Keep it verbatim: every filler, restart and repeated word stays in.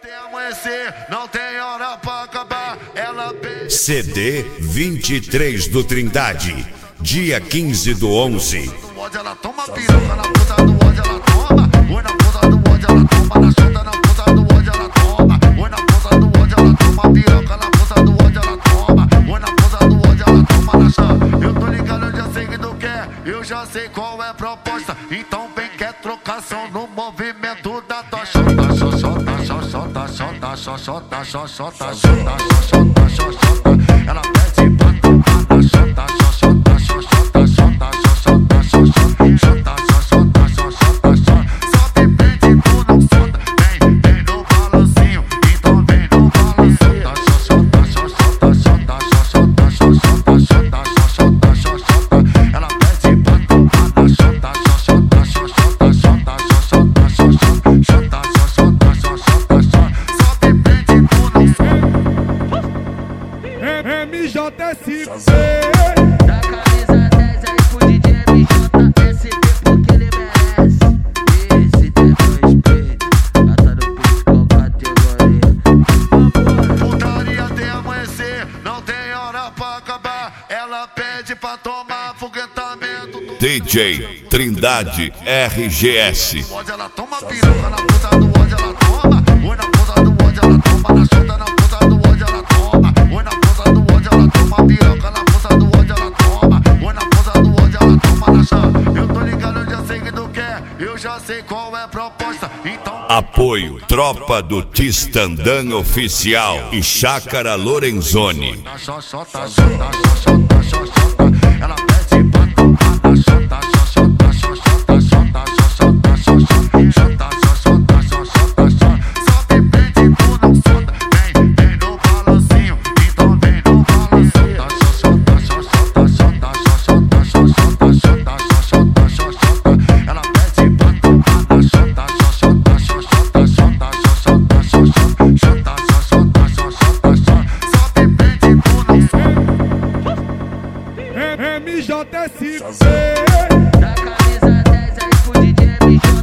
Até amanhecer, não tem hora pra acabar. Ela C D vinte e três do Trindade, dia quinze do onze. ela toma piroca, na puta do ódio ela toma. Oi, na puta do ódio ela toma. Na chota, na puta do ódio ela toma. Oi, na puta do ódio ela toma piroca, na puta do ódio ela toma. Oi, na puta do ódio ela toma na chota. Eu tô ligado, eu já sei que tu quer. Eu já sei qual é a proposta. Então vem que é trocação no movimento da tua chota. Xoxota, xoxota, xota, xoxota, xoxota, xota, xoxota, xoxota. Ela pede pra tomar na chota. Xoxota, xoxota, xota, xoxota, xoxota, xota, xoxota, xoxota, xota. Sobe, prende, tu não solta. Vem, vem no balancinho, então vem no balancinho. Xoxota, xoxota, xota, xoxota, xoxota, xota, xoxota, xoxota. Ela pede pra tomar na chota. Xoxota, xoxota, xota, xoxota, xoxota, xota, xoxota, xoxota, xota. Sobe, prende, tu não solta. M J S P. Da camisa dez aí pro D J M J S P porque ele merece. Esse tem respeito, gata do pico com categoria. Putaria até amanhecer, não tem hora pra acabar. Ela pede pra tomar foguetamento do D J Trindade R G S. ódio, ela toma piroca, na puta do ódio ela toma. Oi, na puta do ódio ela toma. Na chota, na puta do ódio ela toma. Oi, na puta do ódio ela toma piroca, na puta do ódio ela toma. Oi, na puta do ódio ela toma na chota. Eu tô ligado, eu já sei que tu quer. Eu já sei qual é a proposta. Então Apoio Tropa do Tistandã Oficial e Chácara Lorenzoni. na xoxota, xota, xoxota, xoxota. Ela pede pra tomar na xota. Xoxota, xoxota, xota, xoxota, xoxota, xota, xoxota, xoxota, xota. Sobe, prende, tu não solta. Vem, vem no balancinho, então vem no balancinho. Xoxota, xoxota, xota, xoxota, xoxota, xota, xoxota, xoxota. Ela pede pra tomar na xota. Xoxota, xoxota, xota, xoxota, xoxota, xota, xoxota, xoxota, xota. Sobe, prende, tu não solta. M J S P. Da camisa dez aí pro D J M J